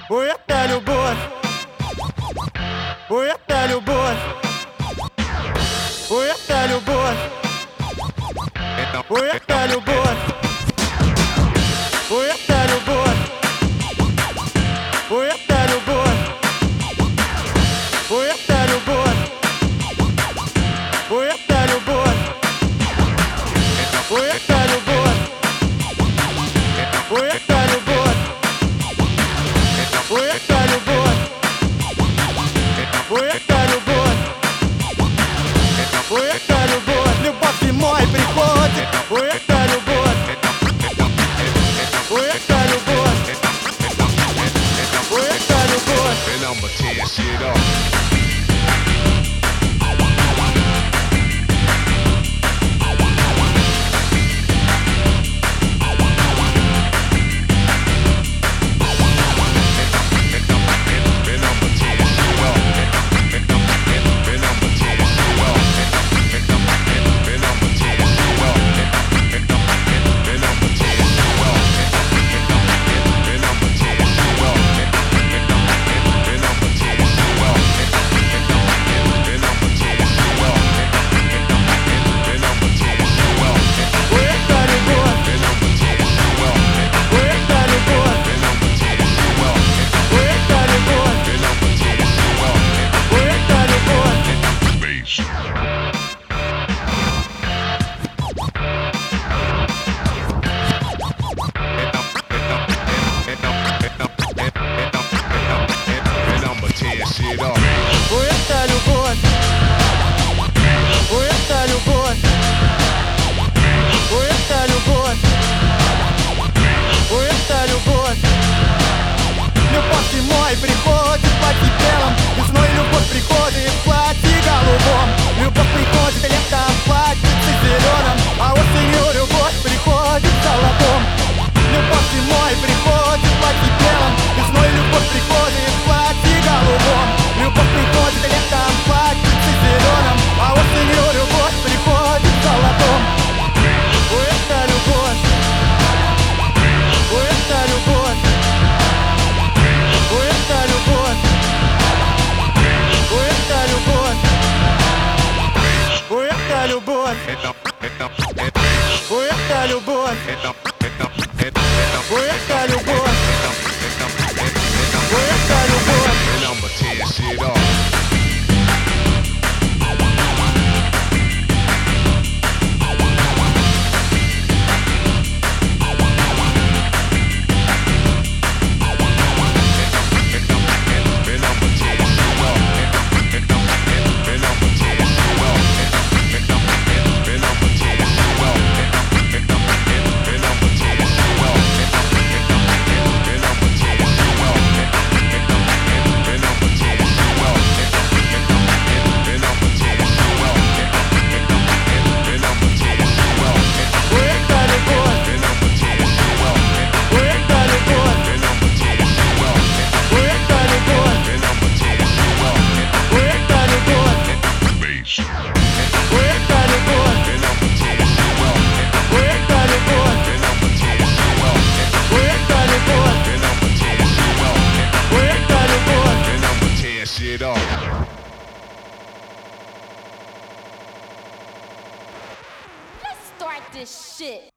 Ой, это любовь. Ой, это любовь. Ой, это любовь. Ой, это любовь. Ой, это любовь. Ой, это любовь. Ой, это любовь. Ой, это любовь. Ой, это любовь. Ой, это любовь. Ой, это любовь. Ой, это любовь. Ой, это любовь. Любовь зимой приходит. Ой, это любовь. Ой, это любовь. Ой, это любовь. And I'ma tear shit up. Ой, это любовь. Ой, это любовь. Ой, это любовь. Ой, это любовь. Любовь зимой приходит в платье белом. Весной любовь приходит в платье голубом. Любовь приходит летом в платьице зеленом. А осенью любовь приходит в золотом. Любовь зимой приходит в платье белом. Весной любовь приходит в платье голубом. Любовь приходит летом в платьице зеленом. А осенью любовь приходит в золотом. Ой, это любовь. Ой, это любовь. Ой, это любовь. Ой, это любовь. Ой, это любовь. Ой, это любовь. Ой, это любовь. Ой, это любовь. And I'ma tear shit up. Let's start this shit.